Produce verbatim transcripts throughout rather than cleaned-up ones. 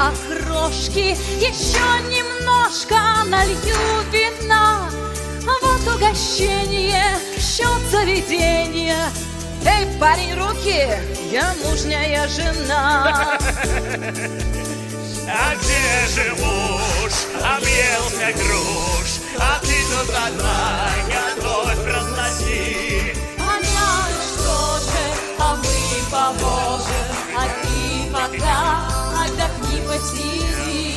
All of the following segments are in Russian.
окрошки, еще немножко налью вина. Вот угощение, счет заведения. Эй, парень, руки, я мужняя жена. А где же муж? Объелся груш, а ты тут одна, готовь разноси. Она что же, а мы поможем, а ты пока отдохни, посиди.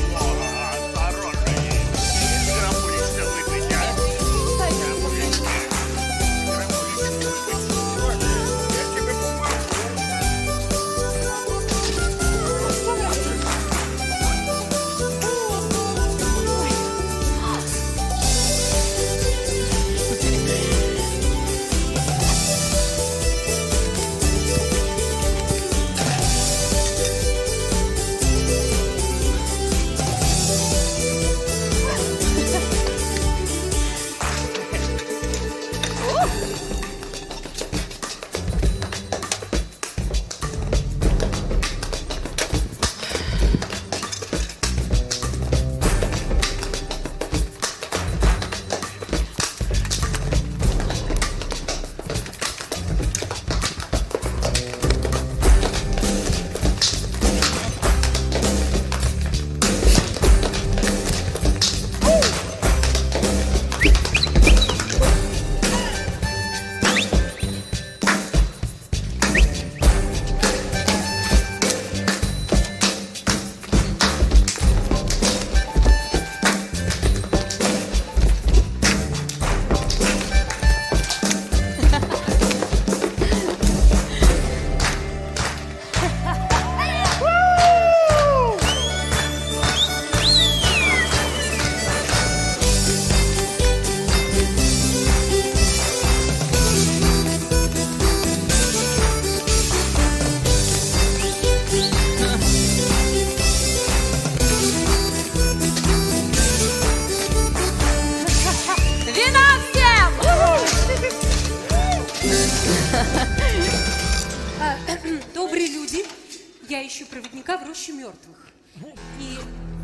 Добрые люди, я ищу проводника в рощу мертвых. И...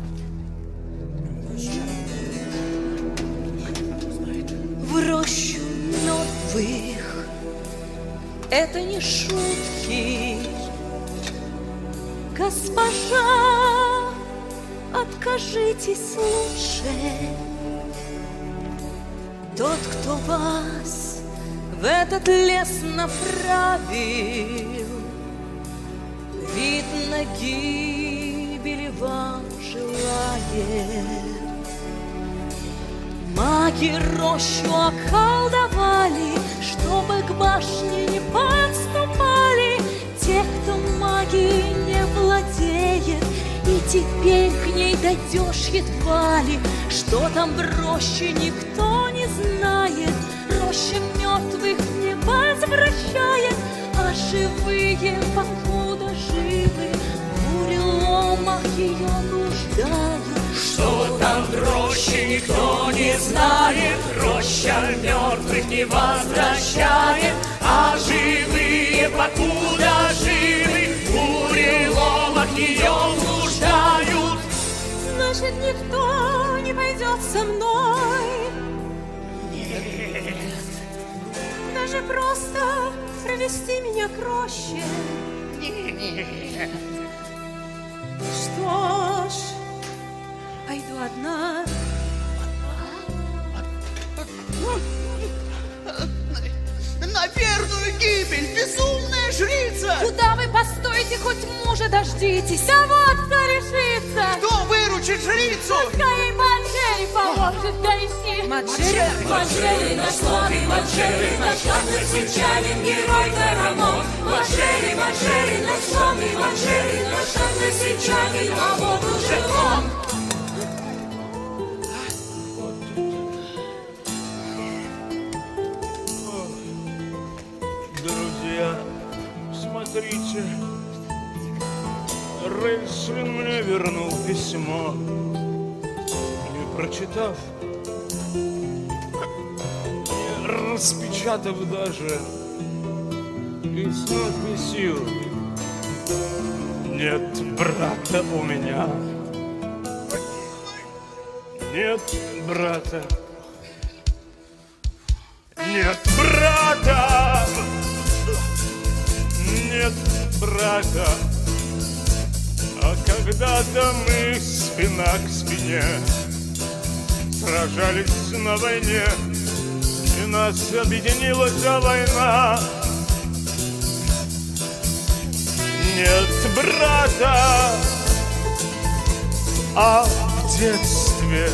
В рощу мертвых. Это не шутки. Госпожа, откажитесь лучше. Тот, кто вас в этот лес направил, видно, гибели вам желает. Маги рощу околдовали, чтобы к башне не подступали те, кто магией не владеет. И теперь к ней дойдешь едва ли. Что там в роще, никто не знает. Роща мертвых не возвращает, а живые, покуда живы, в буреломах ее нуждают. Что там в роще, никто не знает. Роща мертвых не возвращает, а живые, покуда живы, в буреломах ее нуждают. Значит, никто не пойдет со мной. Нет. Даже просто провести меня к роще. Нет. Что ж, пойду одна. На верную гибель, безумная жрица! Куда вы постойте, хоть мужа дождитесь, а вот кто решится. Кто выручит жрицу? Пускай Маджери поможет дойти. Маджери? Маджери наш славный, Маджери наш главный сельчанин, герой Тарамон. Маджери, Маджери наш славный, Маджери наш главный сельчанин, а вот уже он. Друзья, смотрите, Рейнсвин мне вернул письмо. И прочитав, и распечатав даже, и с надписью Нет брата у меня. Нет брата. Нет брата. Нет брата. А когда-то мы спина к спине сражались на войне, и нас объединила та война. Нет брата, а в детстве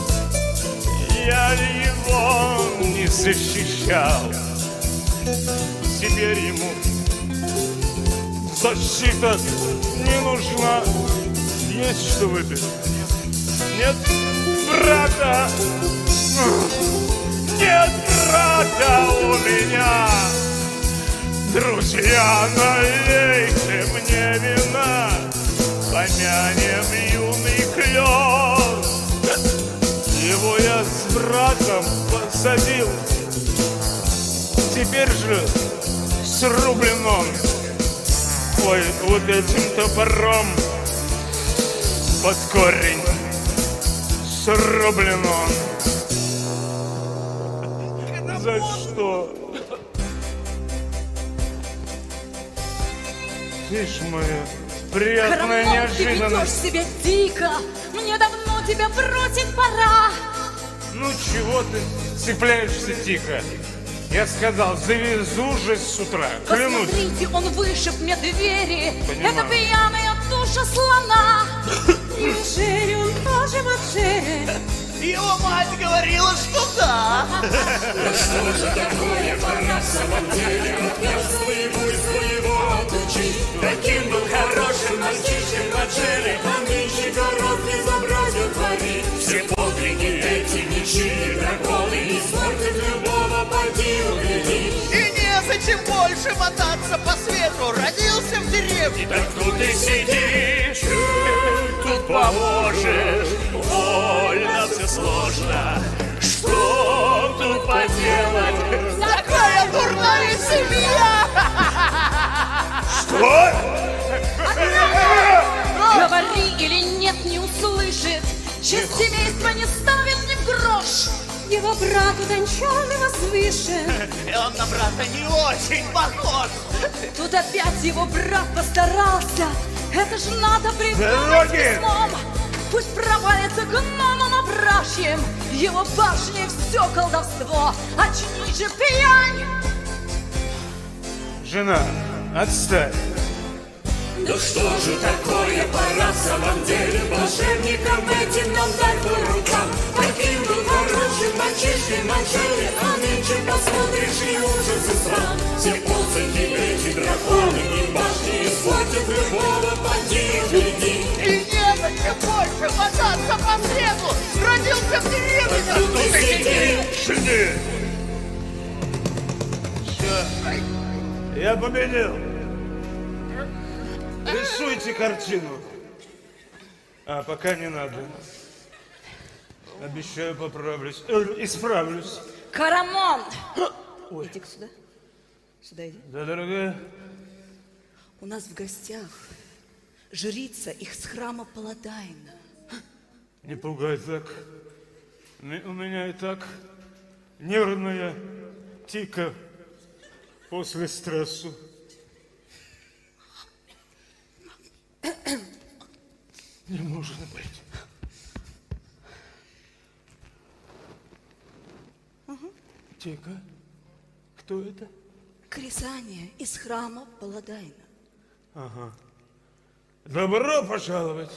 я его не защищал. Теперь ему защита не нужна. Есть что выпить? Нет брата. Нет брата у меня. Друзья, налейте мне вина, помянем юный клен. Его я с братом посадил, теперь же срублен он. Ой, вот этим топором под корень срублен он. За что? Ты ж моя приятная Карамон, ты неожиданность. ведешь себя дико. Мне давно тебя бросить пора. Ну чего ты цепляешься тихо? Я сказал, завезу же с утра, клянусь. Посмотрите, он вышиб мне двери. Понимаю. Это пьяная душа слона. Неужели он тоже Маджери? Его мать говорила, что да. Что же такое, пора в самом деле отверстие его отучить. Таким был хорошим мальчишкой Маджери, а нынче город безобразие творит. Все подвиги эти ничьи драконы испортят любого, поди угляди. И незачем больше мотаться по свету. Родился в деревне. Так тут и сидишь, тут поможешь. Больно все сложно, что тут поделать? Такая дурная семья. Что? Говори или нет, не услышит. Честь семейства не ставит ни в грош. Его брат утончен и возвышен. И он на брата не очень похож. Тут опять его брат постарался. Это ж надо придумать Дороги! письмом. Пусть провалится гномом опрашьем. Его башни все колдовство. Очнись же, пьянь! Жена, отстань. Да что же такое, пора в самом деле волшебникам этим нам дать по рукам. Таким был хорошим мальчишкой Маджери, а нынче посмотришь и ужас и срам. Все посохи эти драконы и башни испортят любого, поди гляди. И незачем больше мотаться по свету. Родился в деревне. Тут и сиди. Сиди. Все, я победил. Рисуйте картину. А, пока не надо. Обещаю, поправлюсь. Э, исправлюсь. Карамон! Ой. Иди-ка сюда. Сюда иди. Да, дорогая. У нас в гостях жрица их с храма Паладайна. Не пугай так. М- У меня и так нервная тика после стресса. Не может быть. Угу. Тика? Кто это? Крисания из храма Паладайна. Ага. Добро пожаловать.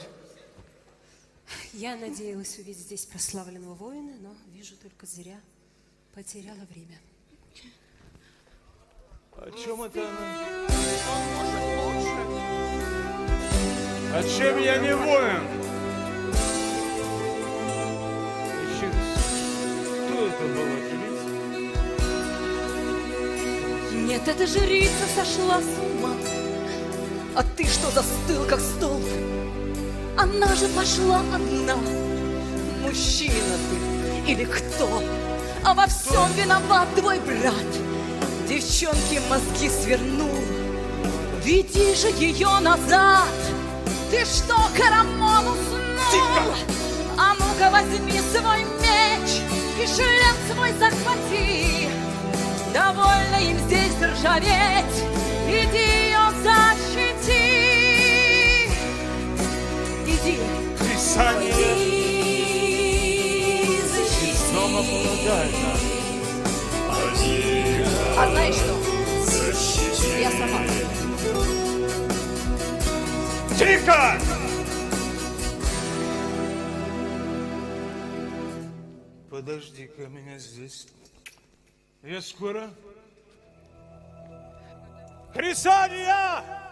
Я надеялась увидеть здесь прославленного воина, но вижу только зря. Потеряла время. О чем это она? А чем я не воин? Еще раз, кто это была, жрица? Нет, эта жрица сошла с ума. А ты что застыл, как столб? Она же пошла одна. Мужчина ты или кто? А во всем виноват твой брат. Девчонки мозги свернул. Веди же ее назад. Ты что, Карамон, уснул? А ну-ка возьми свой меч и шлем свой захвати. Довольно им здесь ржаветь, иди ее защити. Иди. Крисания. Иди, защити. Снова молодая. А знаешь что? Я сама. Тихо! Подожди-ка меня здесь. Я скоро. Крисания!